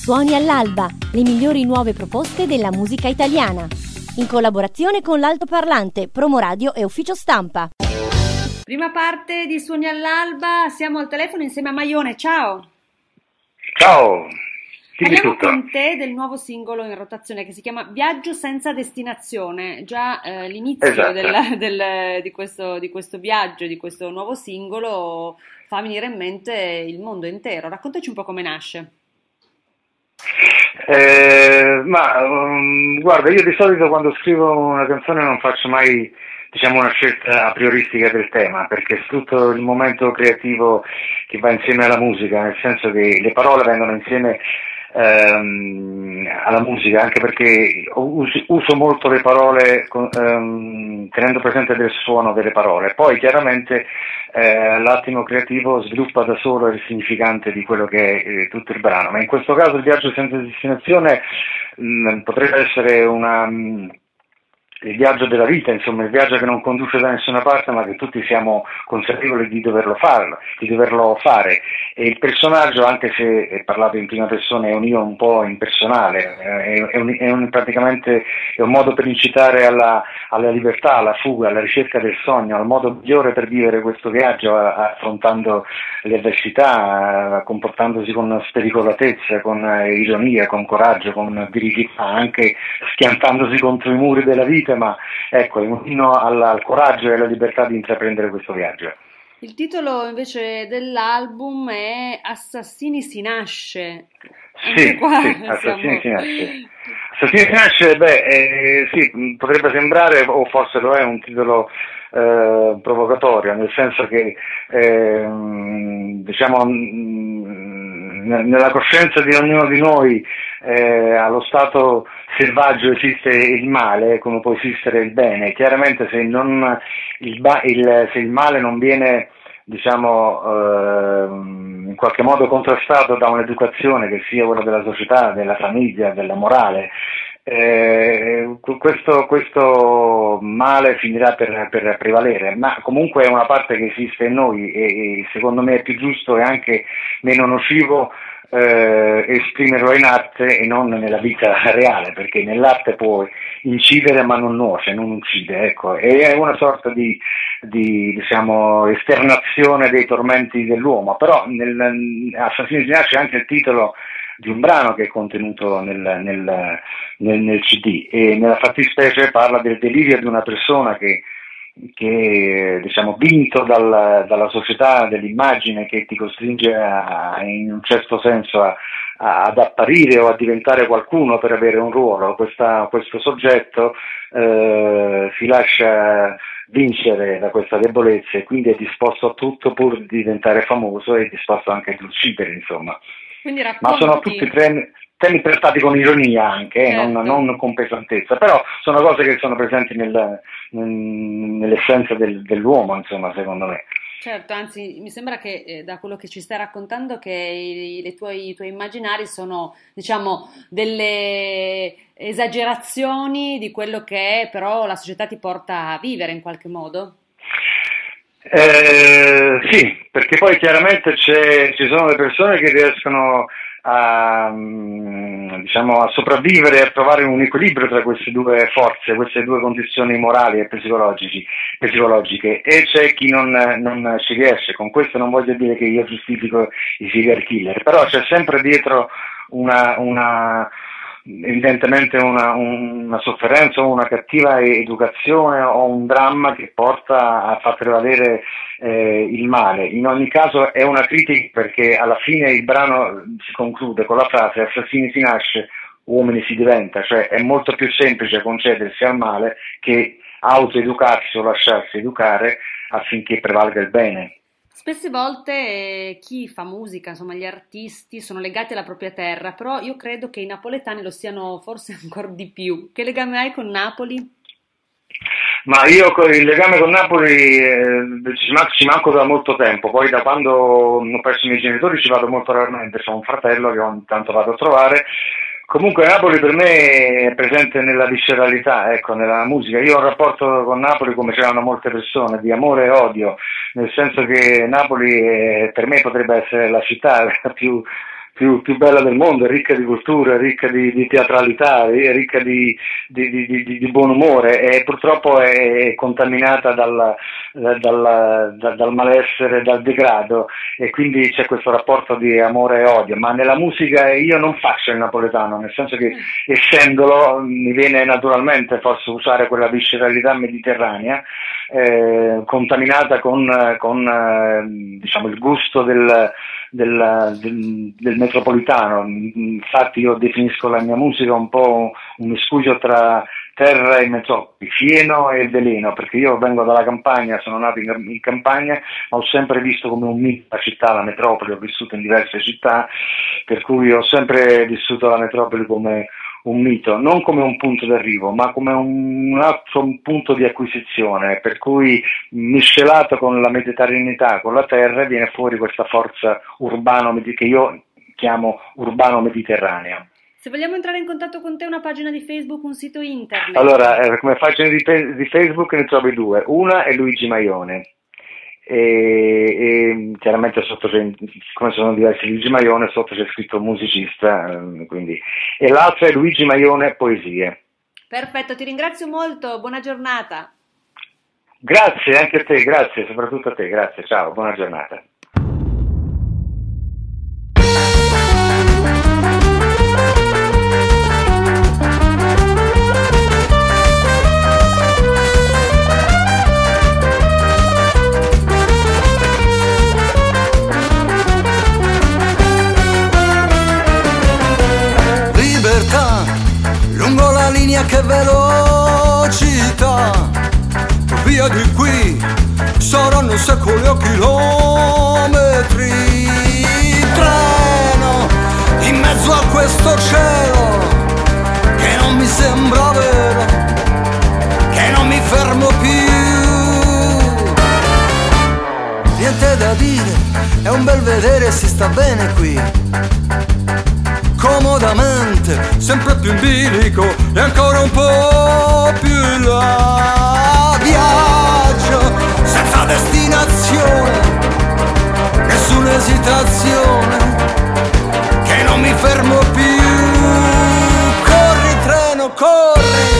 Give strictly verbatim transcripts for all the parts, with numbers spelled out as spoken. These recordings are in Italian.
Suoni all'alba, le migliori nuove proposte della musica italiana. In collaborazione con l'Altoparlante, Promoradio e Ufficio Stampa. Prima parte di Suoni all'alba, siamo al telefono insieme a Maione, ciao! Ciao! Parliamo con te del nuovo singolo in rotazione che si chiama Viaggio senza destinazione. Già eh, l'inizio esatto. del, del, di, questo, di questo viaggio, di questo nuovo singolo fa venire in mente il mondo intero. Raccontaci un po' come nasce. Eh, ma um, guarda, io di solito quando scrivo una canzone non faccio mai, diciamo, una scelta a prioristica del tema, perché sfrutto il momento creativo che va insieme alla musica, nel senso che le parole vengono insieme ehm, alla musica, anche perché uso, uso molto le parole ehm, tenendo presente del suono delle parole. Poi chiaramente eh, l'attimo creativo sviluppa da solo il significante di quello che è eh, tutto il brano, ma in questo caso il viaggio senza destinazione mh, potrebbe essere una... Mh, il viaggio della vita, insomma, il viaggio che non conduce da nessuna parte, ma che tutti siamo consapevoli di doverlo farlo, di doverlo fare. E il personaggio, anche se è parlato in prima persona, è un io un po' impersonale, è, è, un, è un, praticamente è un modo per incitare alla, alla libertà, alla fuga, alla ricerca del sogno, al modo migliore per vivere questo viaggio, affrontando le avversità, comportandosi con spericolatezza, con ironia, con coraggio, con virilità, anche schiantandosi contro i muri della vita, ma ecco, è un inno al, al coraggio e alla libertà di intraprendere questo viaggio. Il titolo invece dell'album è Assassini si nasce. Sì, qua sì, Assassini si nasce. Assassini si nasce, beh, eh, sì, potrebbe sembrare, o forse lo è, un titolo eh, provocatorio, nel senso che, eh, diciamo, nella coscienza di ognuno di noi, eh, allo stato selvaggio esiste il male come può esistere il bene. Chiaramente se, non, il, il, se il male non viene, diciamo, eh, in qualche modo contrastato da un'educazione che sia quella della società, della famiglia, della morale, eh, questo, questo male finirà per, per prevalere, ma comunque è una parte che esiste in noi e, e secondo me è più giusto e anche meno nocivo Eh, esprimerlo in arte e non nella vita reale, perché nell'arte può incidere ma non nuoce, non uccide, ecco, e è una sorta di, di diciamo esternazione dei tormenti dell'uomo. Però nel Assassini si nasce anche il titolo di un brano che è contenuto nel, nel, nel, nel C D, e nella fattispecie parla del delirio di una persona che che diciamo vinto dal, dalla società dell'immagine, che ti costringe a, in un certo senso a, a, ad apparire o a diventare qualcuno per avere un ruolo. Questa, questo soggetto eh, si lascia vincere da questa debolezza e quindi è disposto a tutto pur di diventare famoso, e è disposto anche ad uccidere, insomma. Quindi racconti... Ma sono tutti tre temi trattati con ironia anche, eh, certo. non, non con pesantezza, però sono cose che sono presenti nel, nell'essenza del, dell'uomo, insomma, secondo me. Certo, anzi mi sembra che eh, da quello che ci stai raccontando che i, le tuoi, i tuoi immaginari sono, diciamo, delle esagerazioni di quello che però la società ti porta a vivere in qualche modo. Eh, sì, perché poi chiaramente c'è, ci sono le persone che riescono a, diciamo, a sopravvivere e a trovare un equilibrio tra queste due forze, queste due condizioni morali e psicologiche, e c'è chi non, non ci riesce. Con questo non voglio dire che io giustifico i serial killer, però c'è sempre dietro una, una evidentemente una, una sofferenza o una cattiva educazione o un dramma che porta a far prevalere eh, il male. In ogni caso è una critica, perché alla fine il brano si conclude con la frase "Assassini si nasce, uomini si diventa", cioè è molto più semplice concedersi al male che autoeducarsi o lasciarsi educare affinché prevalga il bene. Spesse volte eh, chi fa musica, insomma gli artisti, sono legati alla propria terra, però io credo che i napoletani lo siano forse ancora di più. Che legame hai con Napoli? Ma io il legame con Napoli eh, ci, man- ci manco da molto tempo, poi da quando ho perso i miei genitori ci vado molto raramente, ho un fratello che ogni tanto vado a trovare. Comunque Napoli per me è presente nella visceralità, ecco, nella musica. Io ho un rapporto con Napoli come ce l'hanno molte persone, di amore e odio, nel senso che Napoli è, per me potrebbe essere la città più più, più bella del mondo, è ricca di cultura, è ricca di, di teatralità, è ricca di, di, di, di, di buon umore e purtroppo è contaminata dal, dal, dal, dal malessere, dal degrado, e quindi c'è questo rapporto di amore e odio. Ma nella musica io non faccio il napoletano, nel senso che essendolo mi viene naturalmente forse usare quella visceralità mediterranea eh, contaminata con, con eh, diciamo il gusto del, del, del, del metropolitano. Infatti io definisco la mia musica un po' un miscuglio tra terra e metropoli, fieno e veleno, perché io vengo dalla campagna, sono nato in, in campagna, ma ho sempre visto come un mito la città, la metropoli, ho vissuto in diverse città, per cui ho sempre vissuto la metropoli come un mito, non come un punto d'arrivo, ma come un, un altro un punto di acquisizione, per cui miscelato con la mediterraneità, con la terra, viene fuori questa forza urbano che io chiamo urbano-mediterranea. Se vogliamo entrare in contatto con te, una pagina di Facebook, un sito internet? Allora, eh, come pagina di, di Facebook ne trovi due, una è Luigi Maione, e, e chiaramente sotto c'è, come sono diversi Luigi Maione, sotto c'è scritto musicista, eh, quindi, e l'altra è Luigi Maione Poesie. Perfetto, ti ringrazio molto, buona giornata. Grazie anche a te, grazie, soprattutto a te, grazie, ciao, buona giornata. Lungo la linea che velocità, via di qui saranno secoli o chilometri. Treno in mezzo a questo cielo che non mi sembra vero, che non mi fermo più. Niente da dire, è un bel vedere, si sta bene qui. Comodamente, sempre più in bilico e ancora un po' più in là. Viaggio senza destinazione, nessuna esitazione, che non mi fermo più. Corri treno, corri!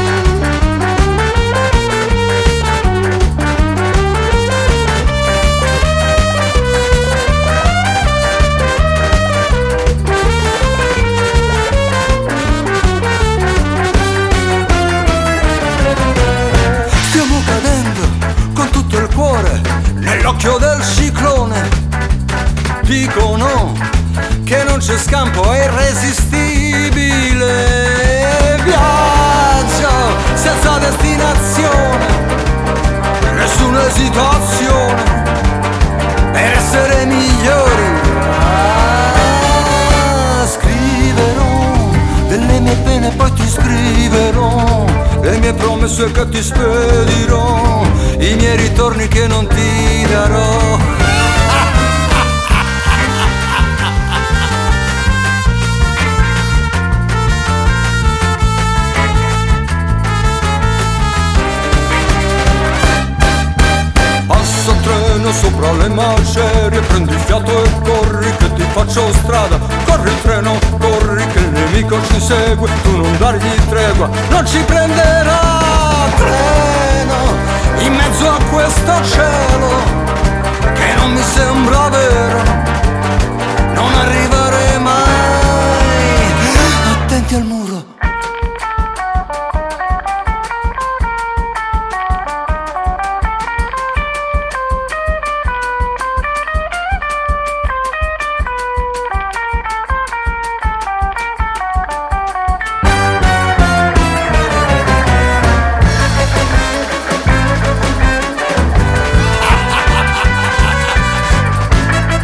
Nell'occhio del ciclone dicono che non c'è scampo, è irresistibile. Viaggio senza destinazione, nessuna esitazione, per essere migliori. Ah, scriverò delle mie pene, poi ti scriverò le mie promesse che ti spedirò, i miei ritorni che non ti darò. Passa treno sopra le macerie, prendi fiato e corri che ti faccio strada. Corri treno, corri che il nemico ci segue, tu non dargli tregua, non ci prenderà. Treno in mezzo a questo cielo che non mi sembra vero, non arrivare mai. Attenti al muro.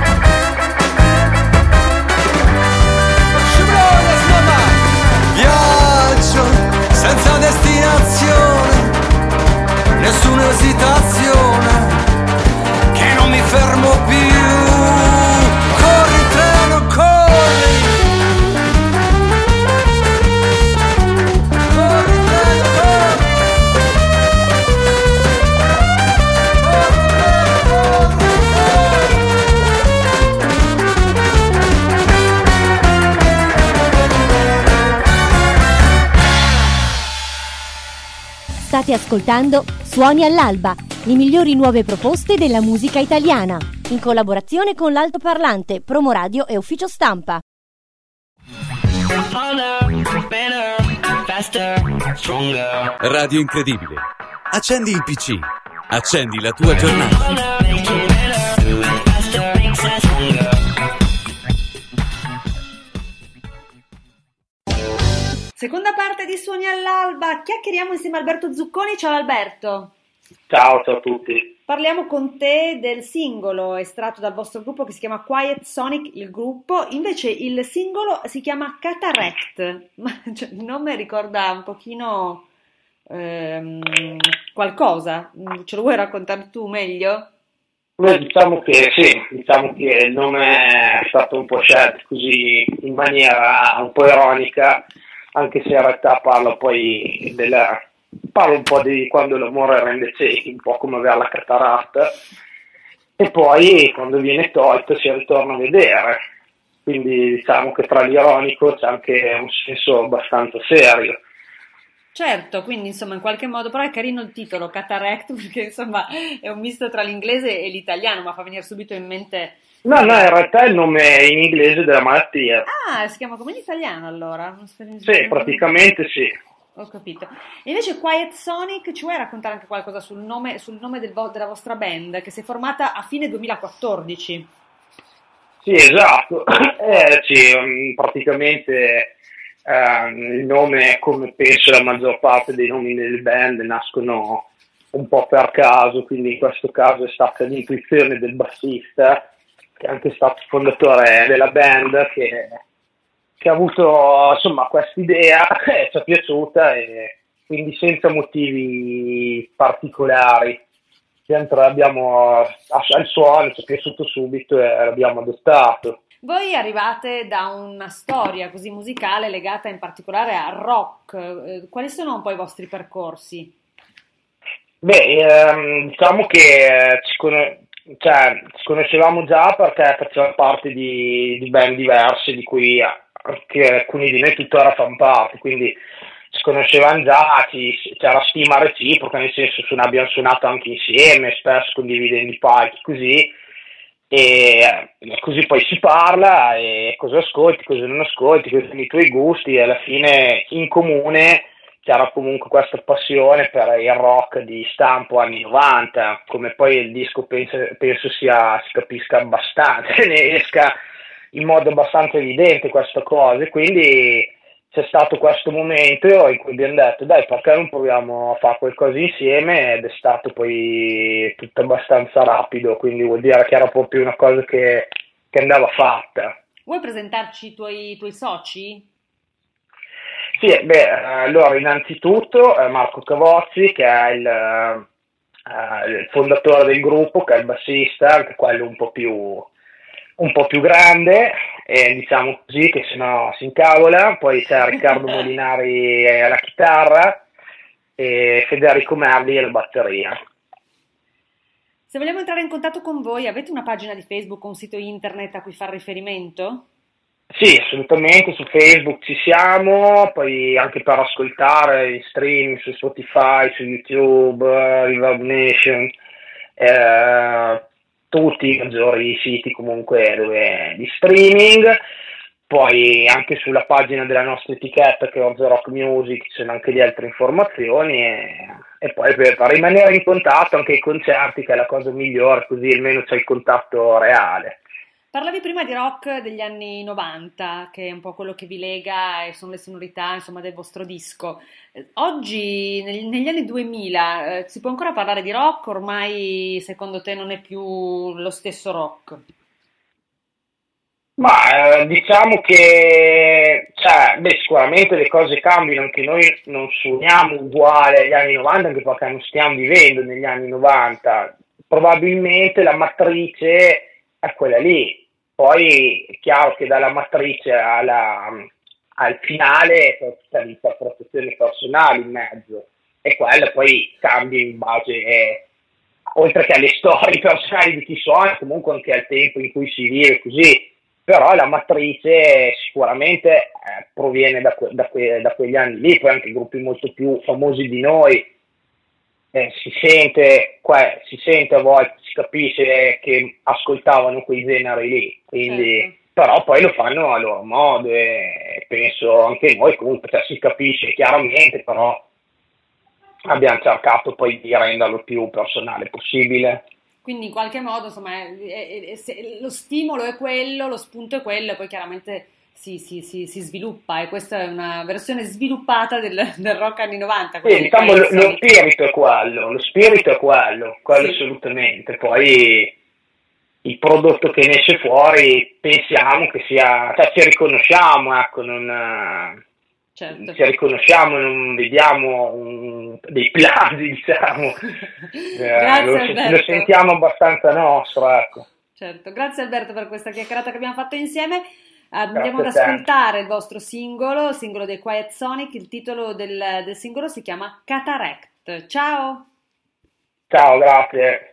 Viaggio State ascoltando Suoni all'alba, le migliori nuove proposte della musica italiana, in collaborazione con l'altoparlante, Promoradio e Ufficio Stampa. Radio Incredibile. Accendi il P C. Accendi la tua giornata. Seconda parte di Suoni all'alba, chiacchieriamo insieme a Alberto Zucconi. Ciao Alberto. Ciao, ciao a tutti. Parliamo con te del singolo estratto dal vostro gruppo che si chiama Quiet Sonic, il gruppo, invece il singolo si chiama Cataract, ma cioè, il nome ricorda un pochino ehm, qualcosa, ce lo vuoi raccontare tu meglio? Beh, diciamo che sì, diciamo che il nome è stato un po' scelto così in maniera un po' ironica, anche se in realtà parlo poi della, parlo un po' di quando l'amore rende ciechi, un po' come avere la cataratta, e poi quando viene tolto si ritorna a vedere, quindi diciamo che tra l'ironico c'è anche un senso abbastanza serio. Certo, quindi insomma in qualche modo, però è carino il titolo, Cataract, perché insomma è un misto tra l'inglese e l'italiano, ma fa venire subito in mente... No, no, in realtà è il nome in inglese della malattia. Ah, si chiama come in italiano allora? Sì, praticamente sì. Ho capito. E invece Quiet Sonic, ci vuoi raccontare anche qualcosa sul nome, sul nome del vo- della vostra band, che si è formata a fine duemilaquattordici? Sì, esatto. Eh, sì, praticamente eh, il nome, come penso la maggior parte dei nomi delle band, nascono un po' per caso, quindi in questo caso è stata l'intuizione del bassista, che è anche stato fondatore della band, che, che ha avuto insomma questa idea, che ci è piaciuta e quindi senza motivi particolari. Abbiamo al suono, ci è piaciuto subito e l'abbiamo adottato. Voi arrivate da una storia così musicale legata in particolare al rock, eh, quali sono un po' i vostri percorsi? Beh, ehm, diciamo che ci, con- cioè, ci conoscevamo già perché facevamo parte di, di band diverse, di cui anche alcuni di noi tuttora fanno parte, quindi ci conoscevamo già, ci, c'era stima reciproca, nel senso che abbiamo suonato anche insieme, spesso condividendo i palchi, così, e così poi si parla, e cosa ascolti, cosa non ascolti, quali sono i tuoi gusti, e alla fine in comune c'era comunque questa passione per il rock di stampo anni novanta, come poi il disco penso, penso sia, si capisca abbastanza, ne esca in modo abbastanza evidente questa cosa, quindi c'è stato questo momento in cui abbiamo detto dai, perché non proviamo a fare qualcosa insieme, ed è stato poi tutto abbastanza rapido, quindi vuol dire che era proprio una cosa che, che andava fatta. Vuoi presentarci i tuoi, i tuoi soci? Sì, beh, allora innanzitutto Marco Cavozzi, che è il, uh, il fondatore del gruppo, che è il bassista, anche quello un po' più un po' più grande, e diciamo così, che sennò si incavola. Poi c'è Riccardo Molinari alla chitarra e Federico Merli alla batteria. Se vogliamo entrare in contatto con voi, avete una pagina di Facebook o un sito internet a cui far riferimento? Sì, assolutamente, su Facebook ci siamo, poi anche per ascoltare in stream su Spotify, su YouTube, uh, Reverb Nation, eh, tutti i maggiori siti comunque dove, di streaming, poi anche sulla pagina della nostra etichetta che è Orzo Rock Music ci sono anche le altre informazioni, e, e poi per, per rimanere in contatto anche ai concerti, che è la cosa migliore, così almeno c'è il contatto reale. Parlavi prima di rock degli anni novanta, che è un po' quello che vi lega e sono le sonorità, insomma, del vostro disco. Oggi, neg- negli anni duemila, eh, si può ancora parlare di rock? Ormai, secondo te, non è più lo stesso rock? Ma eh, diciamo che cioè, beh, sicuramente le cose cambiano, anche noi non suoniamo uguale agli anni novanta, anche perché non stiamo vivendo negli anni novanta. Probabilmente la matrice è quella lì. Poi è chiaro che dalla matrice alla, al finale c'è tutta l'interpretazione personale in mezzo, e quella poi cambia in base, eh, oltre che alle storie personali di chi suona, comunque anche al tempo in cui si vive, così. Però la matrice sicuramente eh, proviene da, que- da, que- da quegli anni lì, poi anche gruppi molto più famosi di noi eh, si sente, qua, si sente a volte, si capisce che ascoltavano quei generi lì, quindi, certo. Però poi lo fanno a loro modo e penso anche noi comunque, cioè, si capisce chiaramente, però abbiamo cercato poi di renderlo più personale possibile. Quindi in qualche modo, insomma, è, è, è, se, lo stimolo è quello, lo spunto è quello, e poi chiaramente si, si, si, si sviluppa, e questa è una versione sviluppata del, del rock anni novanta. Sì, diciamo, lo, lo spirito è quello, lo spirito è quello, quello sì. Assolutamente. Poi il prodotto che ne esce fuori pensiamo che sia, cioè ci riconosciamo, ecco, non... Certo. Ci riconosciamo, non vediamo un, dei plagi, diciamo. Grazie, eh, lo, lo sentiamo abbastanza nostro, ecco. Certo, grazie Alberto per questa chiacchierata che abbiamo fatto insieme. Andiamo ad ascoltare il vostro singolo, il singolo dei Quiet Sonic. Il titolo del, del singolo si chiama Cataract. Ciao. Ciao, grazie.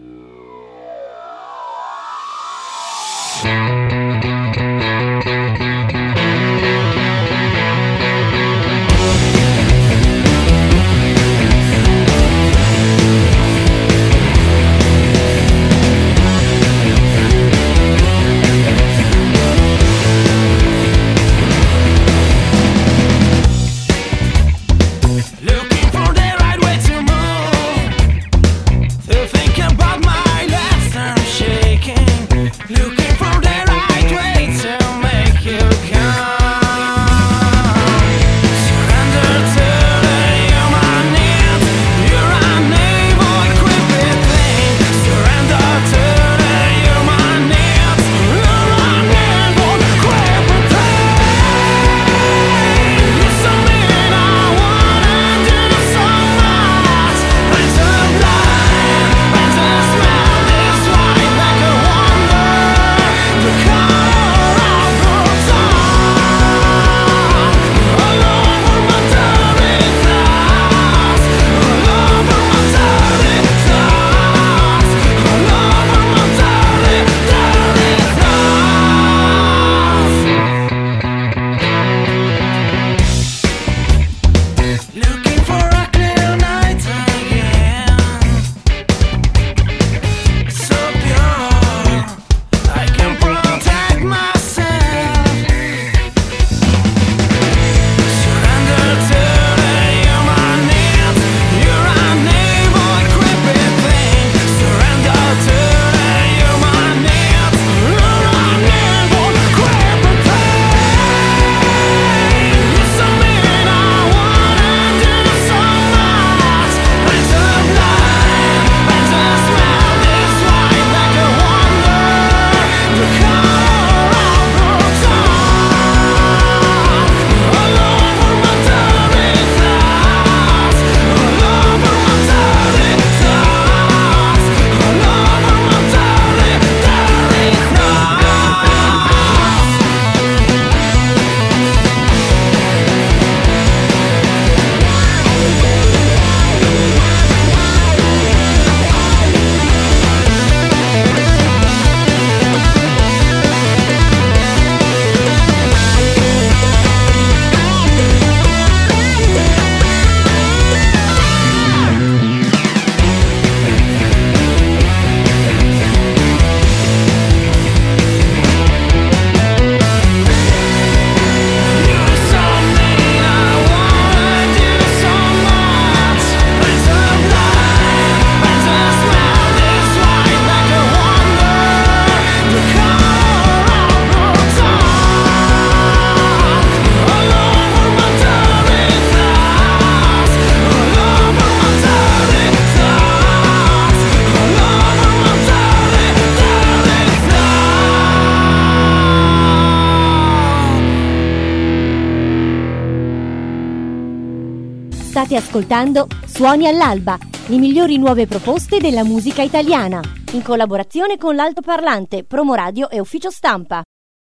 State ascoltando Suoni all'Alba, le migliori nuove proposte della musica italiana, in collaborazione con l'Altoparlante, Promoradio e Ufficio Stampa.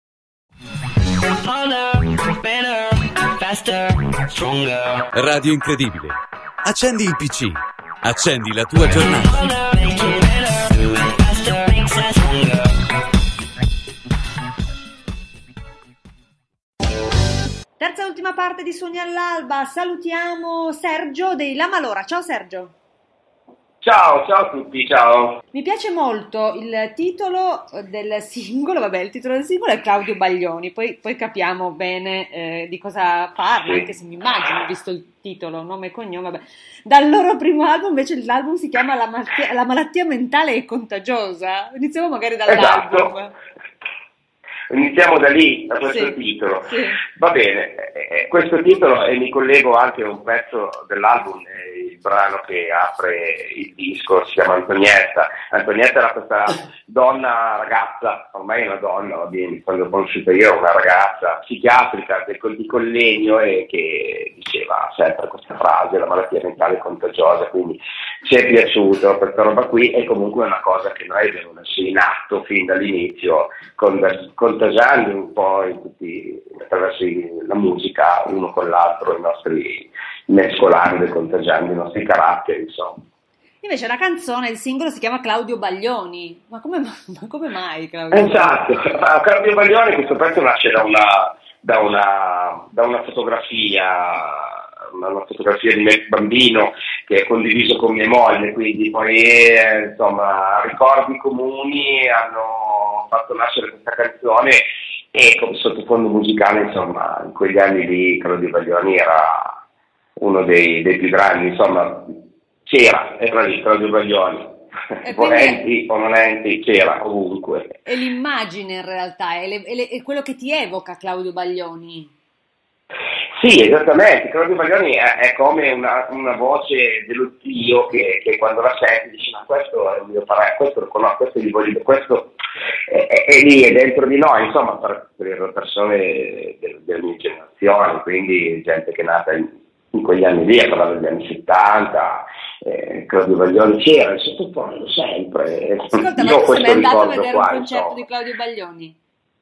Radio Incredibile. Accendi il P C. Accendi la tua giornata. Terza e ultima parte di Suoni all'Alba. Salutiamo Sergio dei La Malora. Ciao Sergio. Ciao, ciao a tutti, ciao. Mi piace molto il titolo del singolo, vabbè, il titolo del singolo è Claudio Baglioni, poi, poi capiamo bene eh, di cosa parla, Sì. anche se mi immagino, visto il titolo, nome e cognome, vabbè. Dal loro primo album invece l'album si chiama La malattia, La malattia mentale è contagiosa, iniziamo magari dall'album. Esatto. Iniziamo da lì, da questo Sì, titolo. sì. Va bene, eh, questo titolo, e mi collego anche a un pezzo dell'album, eh, il brano che apre il disco, si chiama Antonietta. Antonietta era questa donna, ragazza, ormai è una donna, va bene, quando l'ho conosciuta io, una ragazza psichiatrica del, di Collegno, e che diceva sempre questa frase, la malattia mentale contagiosa, quindi ci è piaciuto questa roba qui, e comunque è una cosa che noi abbiamo messo in atto fin dall'inizio, con, contagiando un po' in tutti, attraverso la musica, uno con l'altro, i nostri mescolando e contagiando i nostri caratteri, insomma. Invece la canzone, il singolo si chiama Claudio Baglioni, ma come, ma come mai Claudio? Esatto, Claudio Baglioni, questo pezzo nasce da una, da una, da una fotografia, una fotografia di me bambino che è condiviso con mia moglie, quindi poi eh, insomma ricordi comuni hanno fatto nascere questa canzone, e come sottofondo musicale, insomma, in quegli anni lì Claudio Baglioni era uno dei, dei più grandi, insomma, c'era, era lì Claudio Baglioni, volenti o nolenti, c'era ovunque. È l'immagine in realtà, è, le, è, le, è quello che ti evoca Claudio Baglioni. Sì, esattamente, Claudio Baglioni è, è come una, una voce dello zio che, che quando la senti dice ma questo è il mio parere, questo lo conosco, questo gli voglio, questo è, è, è lì, è dentro di noi, insomma, per, per le persone del, delle mie generazioni, quindi gente che è nata in, in quegli anni lì, a parlare degli anni settanta, eh, Claudio Baglioni c'era, il sottofondo sempre. Ascolta, io ma tu sei mai andato a ricordo vedere qua, un concerto insomma. di Claudio Baglioni?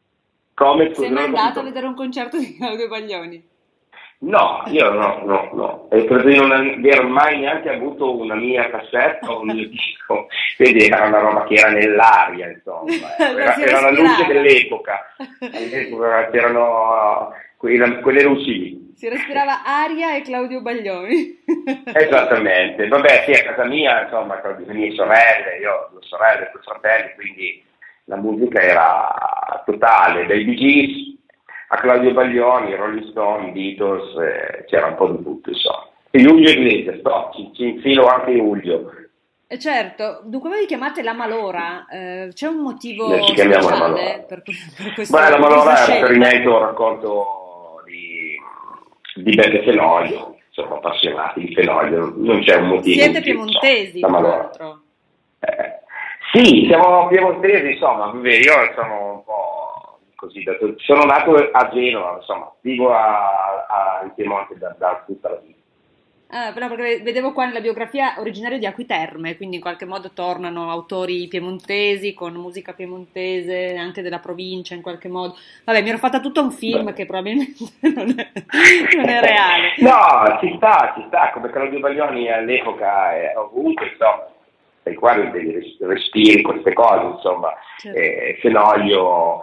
Come? Sei mai andato a vedere un concerto di Claudio Baglioni? No, io no, no, no. E credo di non aver mai neanche avuto una mia cassetta o un mio disco, quindi era una roba che era nell'aria, insomma. Era, era la luce dell'epoca. All'epoca c'erano quelle, quelle luci lì. Si respirava aria e Claudio Baglioni. Esattamente. Vabbè, sì, a casa mia, insomma, con le mie sorelle, io ho due sorelle e due fratelli, quindi la musica era totale, dai Bee Gees a Claudio Baglioni, Rolling Stone, Beatles, eh, c'era un po' di tutto, insomma. E Julio Iglesias, no, ci, ci infilo anche Julio. Eh certo, dunque voi vi chiamate La Malora, eh, c'è un motivo Noi ci chiamiamo speciale La Malora. per, per questo? Beh, La Malora è un scelta? riferimento a un raccolto di, di Belle Fenoglio, insomma, appassionati di Fenoglio, non c'è un motivo. Siete in più, piemontesi, La tra Malora. l'altro. Eh, sì, siamo piemontesi, insomma, io sono un po' così, sono nato a Genova, insomma, vivo a, a, in Piemonte da, da tutta la vita. Ah, però perché vedevo qua nella biografia originario di Acquiterme, quindi in qualche modo tornano autori piemontesi con musica piemontese, anche della provincia in qualche modo. Vabbè, mi ero fatta tutto un film Beh. che probabilmente non è, non è reale. No, ci sta, ci sta, come Claudio Baglioni all'epoca, eh, ovunque, insomma, ai quali devi respiri queste cose, insomma, certo. eh, Fenoglio,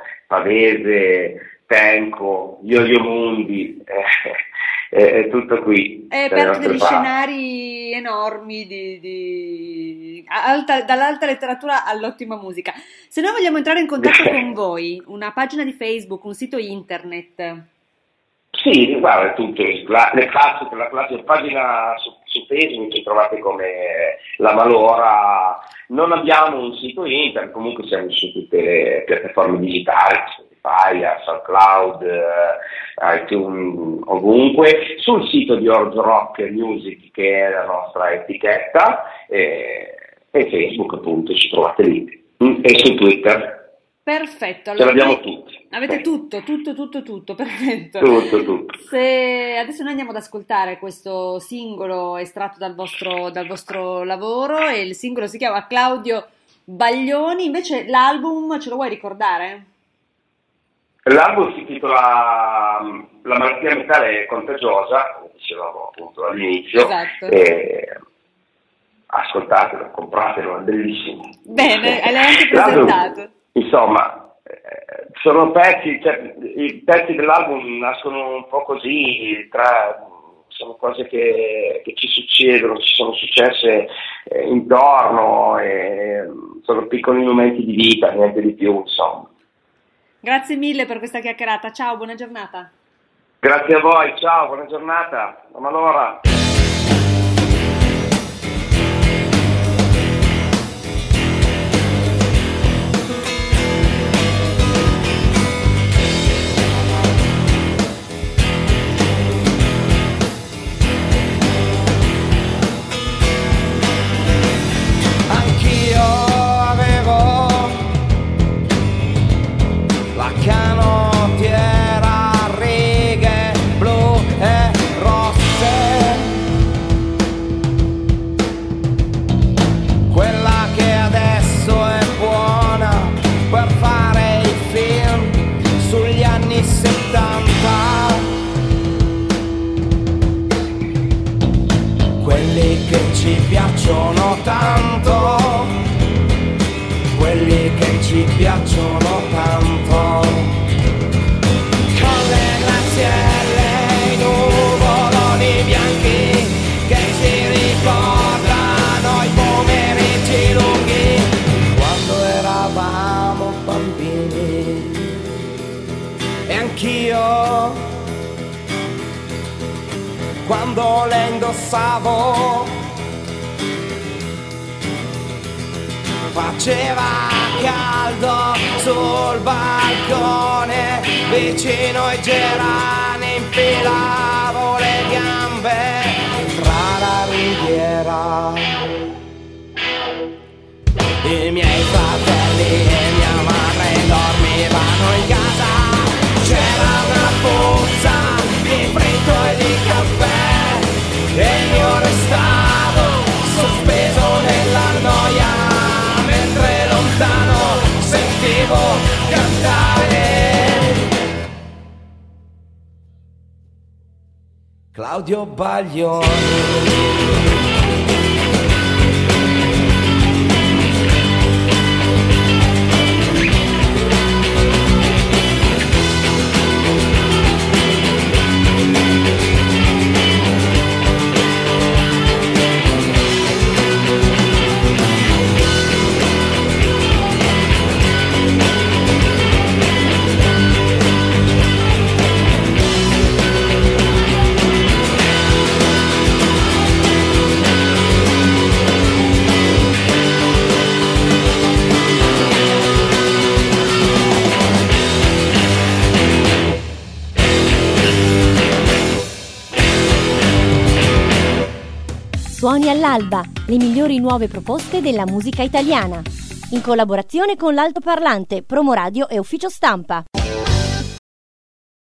Pavese, Tenco, Yo-Yo Mundi, eh, è, è tutto qui. È aperto degli parti. Scenari enormi di, di alta, dall'alta letteratura all'ottima musica. Se noi vogliamo entrare in contatto con voi, una pagina di Facebook, un sito internet. Sì, guarda, tutto, la, le classiche, la classica pagina su, su Facebook ci trovate come La Malora, non abbiamo un sito internet, comunque siamo su tutte le piattaforme digitali, Spotify, SoundCloud, iTunes, ovunque, sul sito di Orzo Rock Music che è la nostra etichetta, e, e Facebook appunto ci trovate lì, e su Twitter. Perfetto, allora ce l'abbiamo tutti. Avete tutto, tutto, tutto, tutto, perfetto. Tutto, tutto. Se adesso noi andiamo ad ascoltare questo singolo estratto dal vostro, dal vostro lavoro, e il singolo si chiama Claudio Baglioni, invece l'album ce lo vuoi ricordare? L'album si intitola La malattia mentale contagiosa, come dicevamo appunto all'inizio. Esatto. E ascoltatelo, compratelo, è bellissimo. Bene, l'hai anche presentato. Insomma, eh, sono pezzi, cioè, i pezzi dell'album nascono un po' così, tra, sono cose che, che ci succedono, ci sono successe eh, intorno, e sono piccoli momenti di vita, niente di più, insomma. Grazie mille per questa chiacchierata, ciao, buona giornata. Grazie a voi, ciao, buona giornata, a malora. Ci piacciono tanto, quelli che ci piacciono tanto, con le grazielle, i nuvoloni bianchi che ci ricordano i pomeriggi lunghi, quando eravamo bambini, e anch'io, quando le indossavo, faceva caldo sul balcone, vicino ai gerani infilavo le gambe tra la ringhiera. I miei fratelli e mia madre dormivano in casa, c'era una puzza di fritto e di caffè, e io restavo sospeso nella noia, mentre lontano sentivo cantare Claudio Baglioni. Suoni all'alba, le migliori nuove proposte della musica italiana. In collaborazione con l'Altoparlante, Promoradio e Ufficio Stampa.